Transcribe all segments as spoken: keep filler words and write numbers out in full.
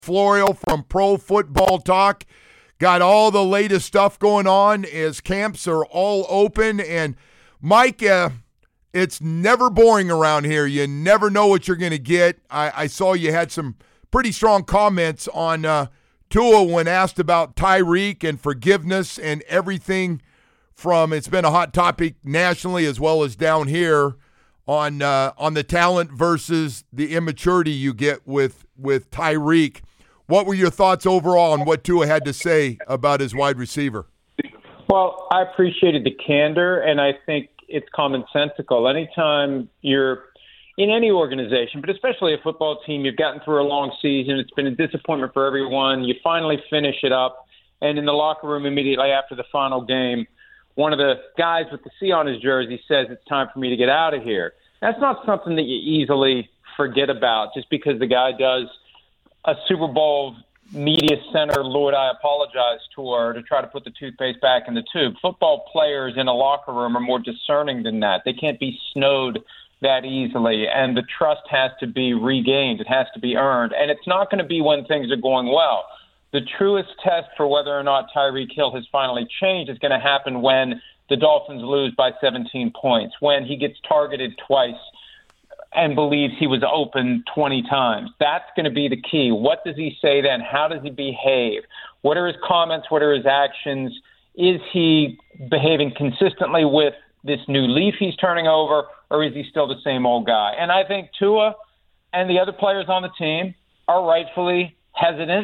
Florio from Pro Football Talk. Got all the latest stuff going on as camps are all open. And, Mike, uh, it's never boring around here. You never know what you're going to get. I, I saw you had some pretty strong comments on uh, Tua when asked about Tyreek and forgiveness and everything from, it's been a hot topic nationally as well as down here on uh, on the talent versus the immaturity you get with, with Tyreek. What were your thoughts overall on what Tua had to say about his wide receiver? Well, I appreciated the candor, and I think it's commonsensical. Anytime you're in any organization, but especially a football team, you've gotten through a long season. It's been a disappointment for everyone. You finally finish it up, and in the locker room immediately after the final game, one of the guys with the C on his jersey says, "It's time for me to get out of here." That's not something that you easily forget about just because the guy does a Super Bowl media center, Lord, I apologize tour to try to put the toothpaste back in the tube. Football players in a locker room are more discerning than that. They can't be snowed that easily, and the trust has to be regained. It has to be earned, and it's not going to be when things are going well. The truest test for whether or not Tyreek Hill has finally changed is going to happen when the Dolphins lose by seventeen points, when he gets targeted twice and believes he was open twenty times. That's going to be the key. What does he say then? How does he behave? What are his comments? What are his actions? Is he behaving consistently with this new leaf he's turning over, or is he still the same old guy? And I think Tua and the other players on the team are rightfully hesitant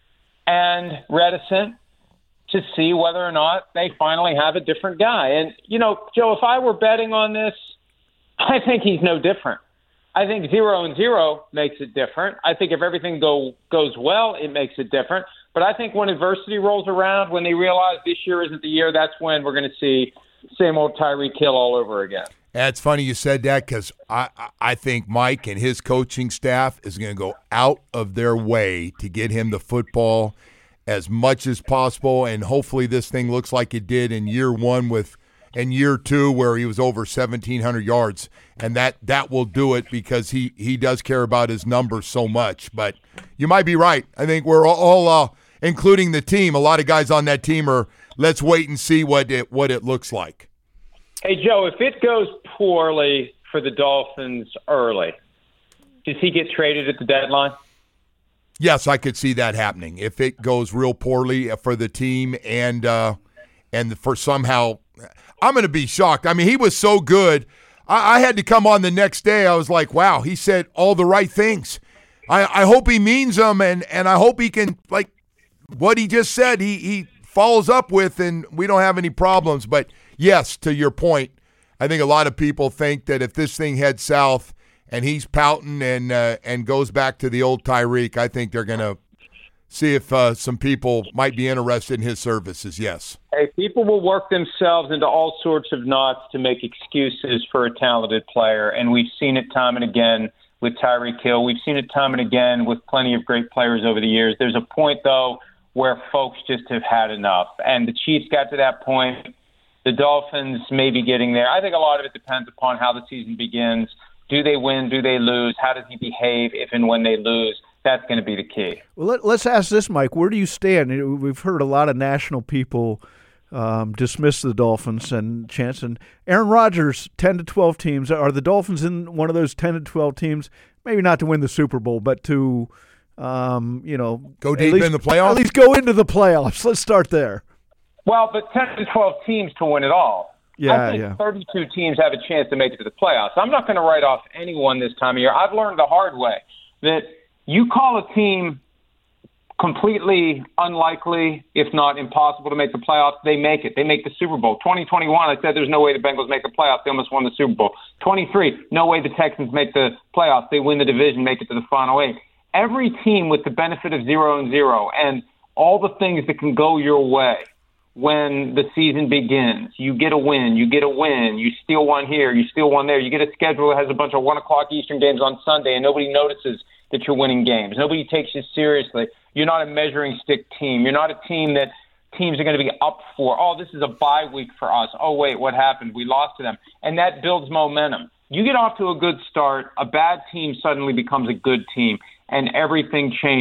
and reticent to see whether or not they finally have a different guy. And, you know, Joe, if I were betting on this, I think he's no different. I think zero and zero makes it different. I think if everything go, goes well, it makes it different. But I think when adversity rolls around, when they realize this year isn't the year, that's when we're going to see same old Tyreek Hill all over again. That's funny you said that because I, I think Mike and his coaching staff is going to go out of their way to get him the football as much as possible, and hopefully this thing looks like it did in year one with and year two where he was over seventeen hundred yards, and that, that will do it because he, he does care about his numbers so much. But you might be right. I think we're all, uh, including the team, a lot of guys on that team are, let's wait and see what it, what it looks like. Hey, Joe, if it goes poorly for the Dolphins early, does he get traded at the deadline? Yes, I could see that happening. If it goes real poorly for the team and uh, and for somehow – I'm going to be shocked. I mean, he was so good. I, I had to come on the next day. I was like, wow, he said all the right things. I, I hope he means them, and, and I hope he can, like, what he just said, he, he follows up with, and we don't have any problems. But, yes, to your point, I think a lot of people think that if this thing heads south and he's pouting and uh, and goes back to the old Tyreek, I think they're going to see if uh, some people might be interested in his services, yes. Hey, people will work themselves into all sorts of knots to make excuses for a talented player, and we've seen it time and again with Tyreek Hill. We've seen it time and again with plenty of great players over the years. There's a point, though, where folks just have had enough, and the Chiefs got to that point. The Dolphins may be getting there. I think a lot of it depends upon how the season begins. Do they win? Do they lose? How does he behave if and when they lose? That's going to be the key. Well, let, let's ask this, Mike. Where do you stand? We've heard a lot of national people um, dismiss the Dolphins and chance. And Aaron Rodgers, ten to twelve teams. Are the Dolphins in one of those ten to twelve teams? Maybe not to win the Super Bowl, but to, um, you know, go deep least, in the playoffs? At least go into the playoffs. Let's start there. Well, but ten to twelve teams to win it all. Yeah, I think yeah. thirty-two teams have a chance to make it to the playoffs. I'm not going to write off anyone this time of year. I've learned the hard way that you call a team completely unlikely, if not impossible, to make the playoffs, they make it. They make the Super Bowl. twenty twenty-one, I said there's no way the Bengals make the playoffs. They almost won the Super Bowl. twenty-three, no way the Texans make the playoffs. They win the division, make it to the final eight. Every team with the benefit of zero and zero and all the things that can go your way when the season begins. You get a win, you get a win, you steal one here, you steal one there. You get a schedule that has a bunch of one o'clock Eastern games on Sunday, and nobody notices that you're winning games. Nobody takes you seriously. You're not a measuring stick team. You're not a team that teams are going to be up for. Oh, this is a bye week for us. Oh, wait, what happened? We lost to them. And that builds momentum. You get off to a good start, a bad team suddenly becomes a good team, and everything changes.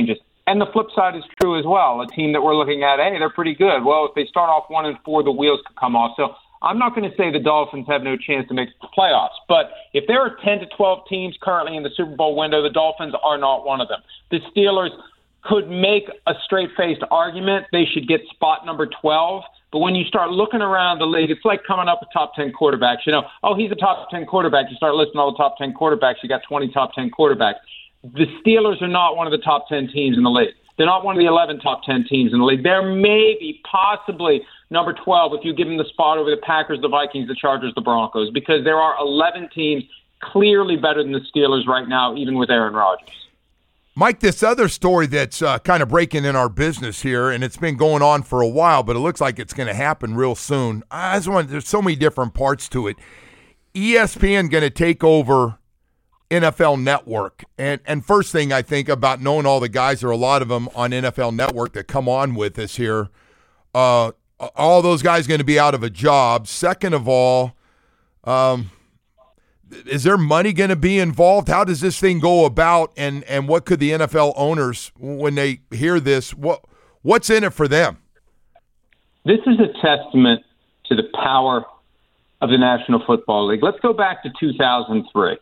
And the flip side is true as well. A team that we're looking at, hey, they're pretty good. Well, if they start off one and four, the wheels could come off. So I'm not going to say the Dolphins have no chance to make the playoffs. But if there are ten to twelve teams currently in the Super Bowl window, the Dolphins are not one of them. The Steelers could make a straight-faced argument they should get spot number twelve. But when you start looking around the league, it's like coming up with top ten quarterbacks. You know, oh, he's a top ten quarterback. You start listing all the top ten quarterbacks. You got twenty top ten quarterbacks. The Steelers are not one of the top ten teams in the league. They're not one of the eleven top ten teams in the league. They're maybe, possibly number twelve if you give them the spot over the Packers, the Vikings, the Chargers, the Broncos, because there are eleven teams clearly better than the Steelers right now, even with Aaron Rodgers. Mike, this other story that's uh, kind of breaking in our business here, and it's been going on for a while, but it looks like it's going to happen real soon. I just want, there's so many different parts to it. E S P N going to take over N F L Network. And and first thing I think about knowing all the guys, there are a lot of them on N F L Network that come on with us here. Uh, all those guys going to be out of a job. Second of all, um, is there money going to be involved? How does this thing go about? And, and what could the N F L owners, when they hear this, what what's in it for them? This is a testament to the power of the National Football League. Let's go back to two thousand three.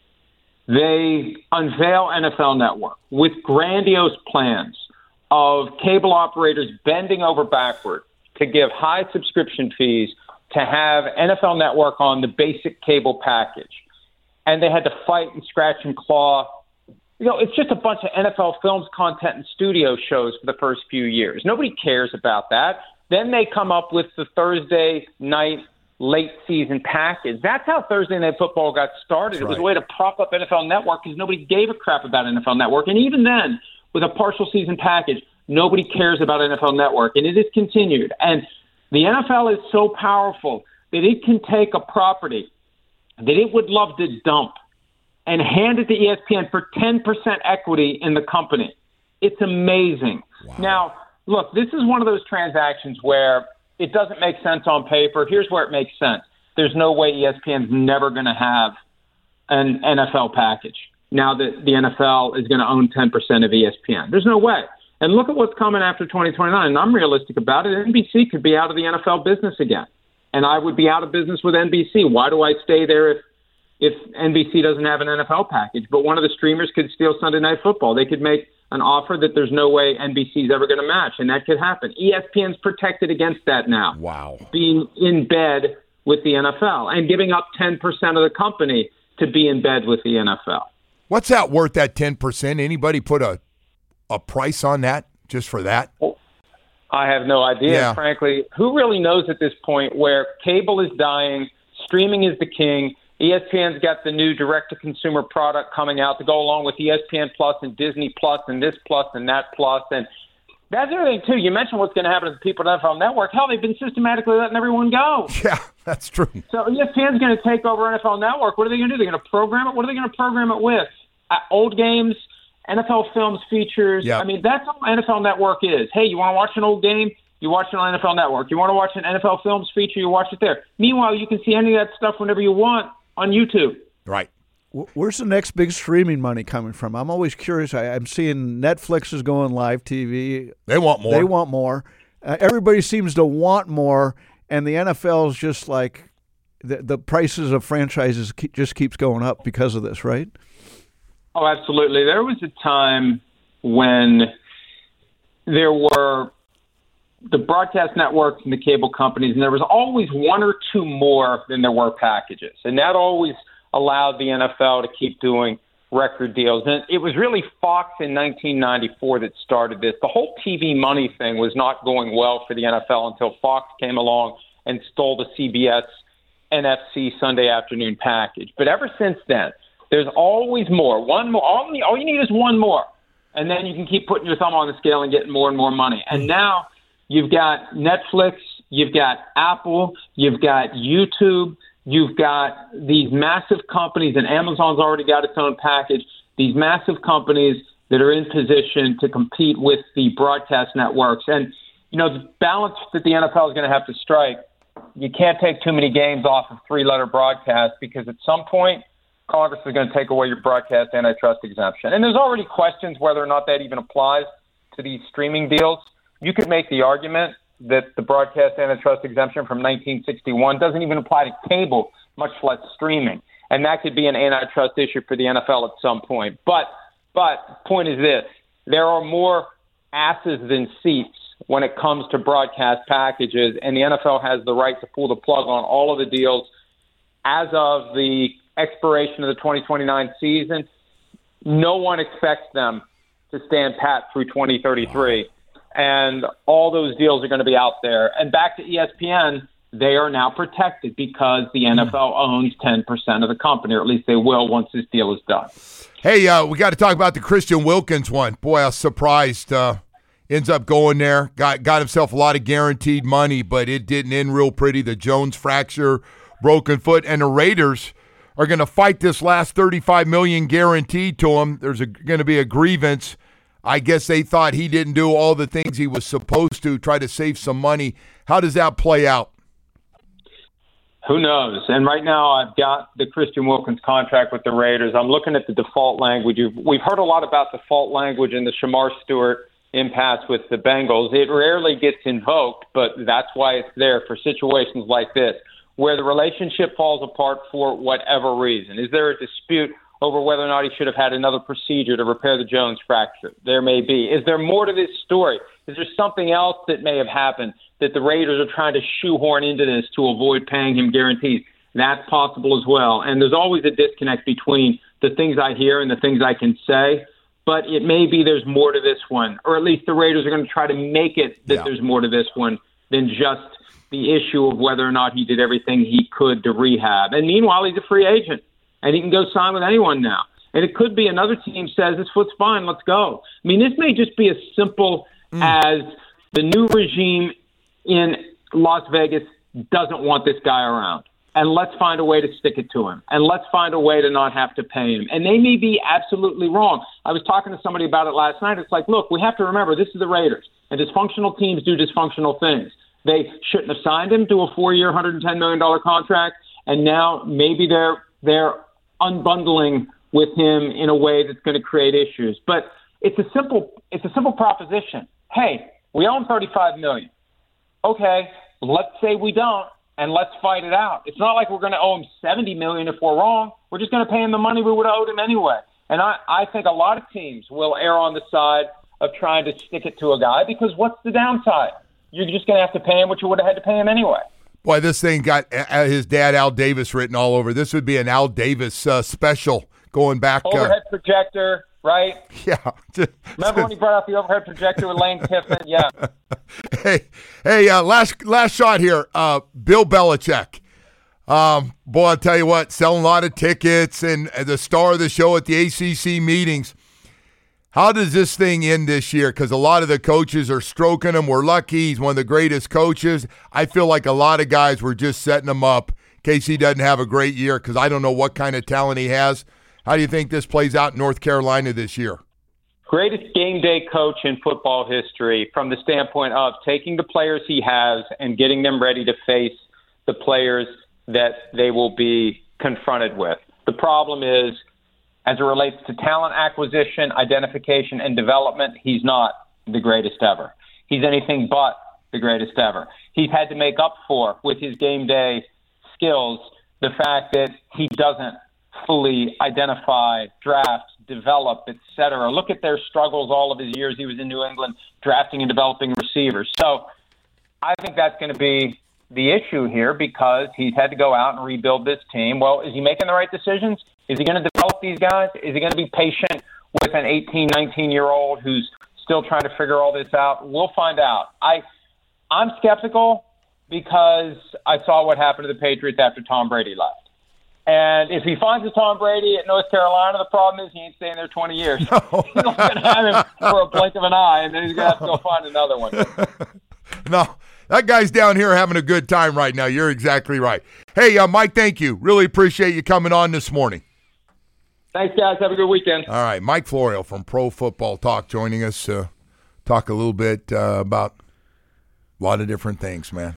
They unveil N F L Network with grandiose plans of cable operators bending over backward to give high subscription fees to have N F L Network on the basic cable package. And they had to fight and scratch and claw. You know, it's just a bunch of N F L Films content and studio shows for the first few years. Nobody cares about that. Then they come up with the Thursday night late season package. That's how Thursday Night Football got started. That's it was right. A way to prop up N F L Network because nobody gave a crap about N F L Network. And even then, with a partial season package, nobody cares about N F L Network. And it has continued. And the N F L is so powerful that it can take a property that it would love to dump and hand it to E S P N for ten percent equity in the company. It's amazing. Wow. Now, look, this is one of those transactions where it doesn't make sense on paper. Here's where it makes sense. There's no way E S P N's never going to have an N F L package now that the N F L is going to own ten percent of E S P N. There's no way. And look at what's coming after twenty twenty-nine. And I'm realistic about it. N B C could be out of the N F L business again. And I would be out of business with N B C. Why do I stay there if, if N B C doesn't have an N F L package? But one of the streamers could steal Sunday Night Football. They could make an offer that there's no way N B C is ever going to match, and that could happen. E S P N's protected against that now. Wow. Being in bed with the N F L and giving up ten percent of the company to be in bed with the N F L. What's that worth, that ten percent? Anybody put a a price on that just for that? Well, I have no idea, yeah. Frankly. Who really knows at this point where cable is dying, streaming is the king, E S P N's got the new direct-to-consumer product coming out to go along with E S P N Plus and Disney Plus and this Plus and that Plus. And that's the other thing, too. You mentioned what's going to happen to the people at N F L Network. Hell, they've been systematically letting everyone go. Yeah, that's true. So E S P N's going to take over N F L Network. What are they going to do? They're going to program it? What are they going to program it with? Uh, old games, N F L Films features. Yep. I mean, that's all N F L Network is. Hey, you want to watch an old game? You watch it on N F L Network. You want to watch an N F L Films feature? You watch it there. Meanwhile, you can see any of that stuff whenever you want on YouTube. Right. Where's the next big streaming money coming from? I'm always curious. I, I'm seeing Netflix is going live T V. They want more. They want more. Uh, everybody seems to want more, and the N F L is just like the, the prices of franchises keep, just keeps going up because of this, right? Oh, absolutely. There was a time when there were the broadcast networks and the cable companies, and there was always one or two more than there were packages. And that always allowed the N F L to keep doing record deals. And it was really Fox in nineteen ninety-four that started this. The whole T V money thing was not going well for the N F L until Fox came along and stole the C B S N F C Sunday afternoon package. But ever since then, there's always more. One more. All, all you need is one more. And then you can keep putting your thumb on the scale and getting more and more money. And now you've got Netflix, you've got Apple, you've got YouTube, you've got these massive companies, and Amazon's already got its own package, these massive companies that are in position to compete with the broadcast networks. And, you know, the balance that the N F L is going to have to strike, you can't take too many games off of three-letter broadcast because at some point Congress is going to take away your broadcast antitrust exemption. And there's already questions whether or not that even applies to these streaming deals, you could make the argument that the broadcast antitrust exemption from nineteen sixty-one doesn't even apply to cable, much less streaming. And that could be an antitrust issue for the N F L at some point. But, but point is this, there are more asses than seats when it comes to broadcast packages, and the N F L has the right to pull the plug on all of the deals as of the expiration of the twenty twenty-nine season. No one expects them to stand pat through twenty thirty-three. And all those deals are going to be out there. And back to E S P N, they are now protected because the N F L owns ten percent of the company, or at least they will once this deal is done. Hey, uh, we got to talk about the Christian Wilkins one. Boy, I was surprised. Uh, ends up going there, got got himself a lot of guaranteed money, but it didn't end real pretty. The Jones fracture, broken foot, and the Raiders are going to fight this last thirty-five million dollars guaranteed to him. There's going to be a grievance. I guess they thought he didn't do all the things he was supposed to, try to save some money. How does that play out? Who knows? And right now I've got the Christian Wilkins contract with the Raiders. I'm looking at the default language. We've heard a lot about default language in the Shamar Stewart impasse with the Bengals. It rarely gets invoked, but that's why it's there for situations like this, where the relationship falls apart for whatever reason. Is there a dispute over whether or not he should have had another procedure to repair the Jones fracture? There may be. Is there more to this story? Is there something else that may have happened that the Raiders are trying to shoehorn into this to avoid paying him guarantees? That's possible as well. And there's always a disconnect between the things I hear and the things I can say. But it may be there's more to this one, or at least the Raiders are going to try to make it that yeah. there's more to this one than just the issue of whether or not he did everything he could to rehab. And meanwhile, he's a free agent, and he can go sign with anyone now. And it could be another team says, this foot's fine, let's go. I mean, this may just be as simple mm. as the new regime in Las Vegas doesn't want this guy around. And let's find a way to stick it to him. And let's find a way to not have to pay him. And they may be absolutely wrong. I was talking to somebody about it last night. It's like, look, we have to remember this is the Raiders. And dysfunctional teams do dysfunctional things. They shouldn't have signed him to a four-year, one hundred ten million dollars contract. And now maybe they're they're unbundling with him in a way that's going to create issues. But it's a simple it's a simple proposition. Hey, we own thirty-five million dollars. Okay, let's say we don't. And let's fight it out. It's not like we're going to owe him seventy million dollars if we're wrong. We're just going to pay him the money we would have owed him anyway. And I, I think a lot of teams will err on the side of trying to stick it to a guy because what's the downside? You're just going to have to pay him what you would have had to pay him anyway. Boy, this thing got his dad, Al Davis, written all over. This would be an Al Davis uh, special going back. Overhead uh, projector, right? Yeah. Remember when he brought out the overhead projector with Lane Kiffin? Yeah. Hey, hey, uh, last last shot here. Uh, Bill Belichick. Um, boy, I'll tell you what, selling a lot of tickets and the star of the show at the A C C meetings. How does this thing end this year? Because a lot of the coaches are stroking him. We're lucky. He's one of the greatest coaches. I feel like a lot of guys were just setting him up in case he doesn't have a great year because I don't know what kind of talent he has. How do you think this plays out in North Carolina this year? Greatest game day coach in football history from the standpoint of taking the players he has and getting them ready to face the players that they will be confronted with. The problem is, as it relates to talent acquisition, identification, and development, he's not the greatest ever. He's anything but the greatest ever. He's had to make up for, with his game day skills, the fact that he doesn't fully identify, draft, develop, et cetera. Look at their struggles all of his years he was in New England drafting and developing receivers. So I think that's going to be the issue here because he's had to go out and rebuild this team. Well, is he making the right decisions? Is he going to develop these guys? Is he going to be patient with an eighteen, nineteen-year-old who's still trying to figure all this out? We'll find out. I, I'm skeptical because I saw what happened to the Patriots after Tom Brady left. And if he finds a Tom Brady at North Carolina, the problem is he ain't staying there twenty years. No. He's not going to have him for a blink of an eye, and then he's going to have to go find another one. No, that guy's down here having a good time right now. You're exactly right. Hey, uh, Mike, thank you. Really appreciate you coming on this morning. Thanks, guys. Have a good weekend. All right, Mike Florio from Pro Football Talk joining us. Uh, talk a little bit uh, about a lot of different things, man.